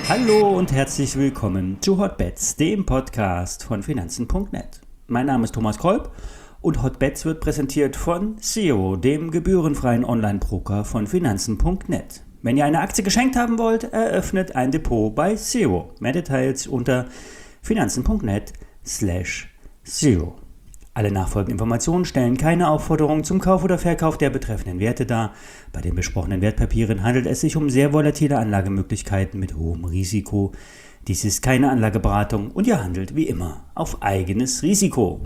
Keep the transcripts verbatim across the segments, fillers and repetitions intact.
Hallo und herzlich willkommen zu Hotbets, dem Podcast von Finanzen punkt net. Mein Name ist Thomas Kolb und Hotbets wird präsentiert von Zero, dem gebührenfreien Online-Broker von Finanzen punkt net. Wenn ihr eine Aktie geschenkt haben wollt, eröffnet ein Depot bei Zero. Mehr Details unter finanzen punkt net slash zero. Alle nachfolgenden Informationen stellen keine Aufforderung zum Kauf oder Verkauf der betreffenden Werte dar. Bei den besprochenen Wertpapieren handelt es sich um sehr volatile Anlagemöglichkeiten mit hohem Risiko. Dies ist keine Anlageberatung und ihr handelt wie immer auf eigenes Risiko.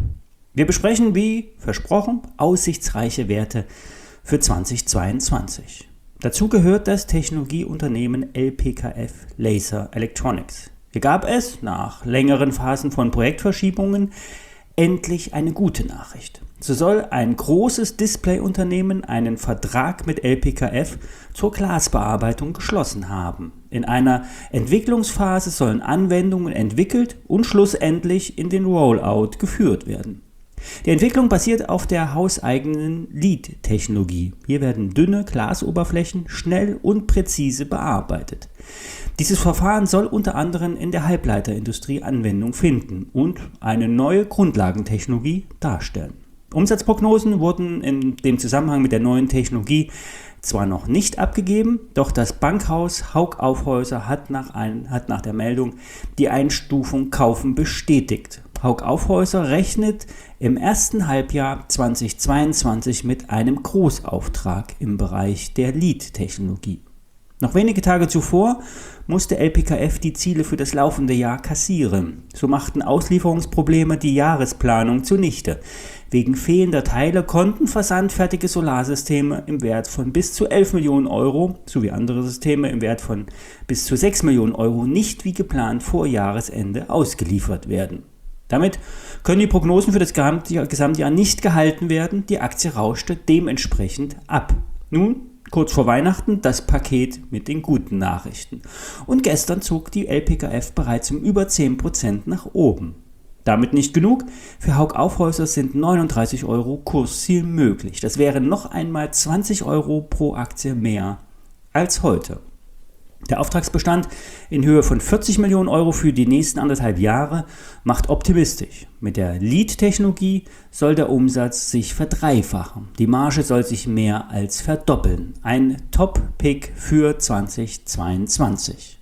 Wir besprechen, wie versprochen, aussichtsreiche Werte für zweitausendzweiundzwanzig. Dazu gehört das Technologieunternehmen L P K F Laser Electronics. Hier gab es, nach längeren Phasen von Projektverschiebungen, endlich eine gute Nachricht. So soll ein großes Displayunternehmen einen Vertrag mit L P K F zur Glasbearbeitung geschlossen haben. In einer Entwicklungsphase sollen Anwendungen entwickelt und schlussendlich in den Rollout geführt werden. Die Entwicklung basiert auf der hauseigenen L E D-Technologie. Hier werden dünne Glasoberflächen schnell und präzise bearbeitet. Dieses Verfahren soll unter anderem in der Halbleiterindustrie Anwendung finden und eine neue Grundlagentechnologie darstellen. Umsatzprognosen wurden in dem Zusammenhang mit der neuen Technologie zwar noch nicht abgegeben, doch das Bankhaus Hauck Aufhäuser hat nach, ein, hat nach der Meldung die Einstufung Kaufen bestätigt. Hauck Aufhäuser rechnet im ersten Halbjahr zweitausendzweiundzwanzig mit einem Großauftrag im Bereich der L E D-Technologie. Noch wenige Tage zuvor musste L P K F die Ziele für das laufende Jahr kassieren. So machten Auslieferungsprobleme die Jahresplanung zunichte. Wegen fehlender Teile konnten versandfertige Solarsysteme im Wert von bis zu elf Millionen Euro sowie andere Systeme im Wert von bis zu sechs Millionen Euro nicht wie geplant vor Jahresende ausgeliefert werden. Damit können die Prognosen für das Gesamtjahr nicht gehalten werden. Die Aktie rauschte dementsprechend ab. Nun, kurz vor Weihnachten, das Paket mit den guten Nachrichten. Und gestern zog die L P K F bereits um über zehn Prozent nach oben. Damit nicht genug. Für Hauck Aufhäuser sind neununddreißig Euro Kursziel möglich. Das wären noch einmal zwanzig Euro pro Aktie mehr als heute. Der Auftragsbestand in Höhe von vierzig Millionen Euro für die nächsten anderthalb Jahre macht optimistisch. Mit der L E D-Technologie soll der Umsatz sich verdreifachen. Die Marge soll sich mehr als verdoppeln. Ein Top-Pick für zweitausendzweiundzwanzig.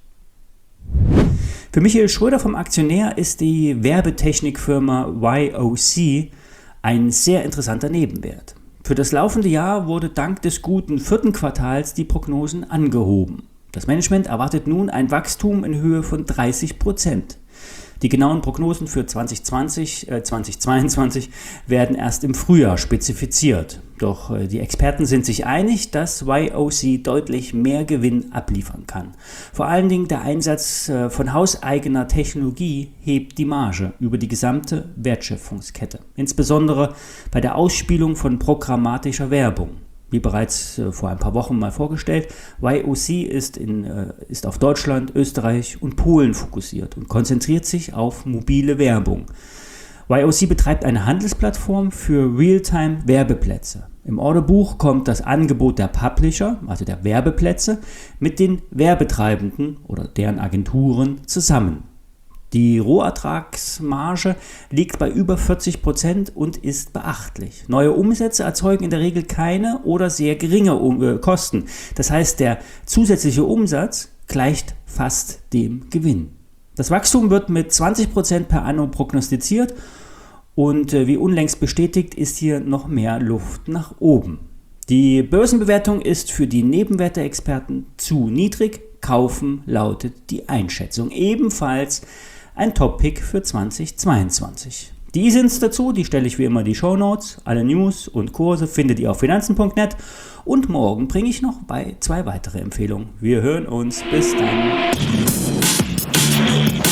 Für Michael Schröder vom Aktionär ist die Werbetechnikfirma Y O C ein sehr interessanter Nebenwert. Für das laufende Jahr wurde dank des guten vierten Quartals die Prognosen angehoben. Das Management erwartet nun ein Wachstum in Höhe von dreißig Prozent. Die genauen Prognosen für zweitausendzwanzig, äh, zweitausendzweiundzwanzig werden erst im Frühjahr spezifiziert. Doch äh, die Experten sind sich einig, dass Y O C deutlich mehr Gewinn abliefern kann. Vor allen Dingen der Einsatz äh, von hauseigener Technologie hebt die Marge über die gesamte Wertschöpfungskette. Insbesondere bei der Ausspielung von programmatischer Werbung. Wie bereits äh, vor ein paar Wochen mal vorgestellt, Y O C ist, in, äh, ist auf Deutschland, Österreich und Polen fokussiert und konzentriert sich auf mobile Werbung. Y O C betreibt eine Handelsplattform für Realtime-Werbeplätze. Im Orderbuch kommt das Angebot der Publisher, also der Werbeplätze, mit den Werbetreibenden oder deren Agenturen zusammen. Die Rohertragsmarge liegt bei über vierzig Prozent und ist beachtlich. Neue Umsätze erzeugen in der Regel keine oder sehr geringe Kosten. Das heißt, der zusätzliche Umsatz gleicht fast dem Gewinn. Das Wachstum wird mit zwanzig Prozent per anno prognostiziert und wie unlängst bestätigt, ist hier noch mehr Luft nach oben. Die Börsenbewertung ist für die Nebenwerte-Experten zu niedrig. Kaufen lautet die Einschätzung. Ebenfalls ein Top-Pick für zweitausendzweiundzwanzig. Die sind es dazu, die stelle ich wie immer die Shownotes. Alle News und Kurse findet ihr auf finanzen punkt net. Und morgen bringe ich noch bei zwei weitere Empfehlungen. Wir hören uns. Bis dann.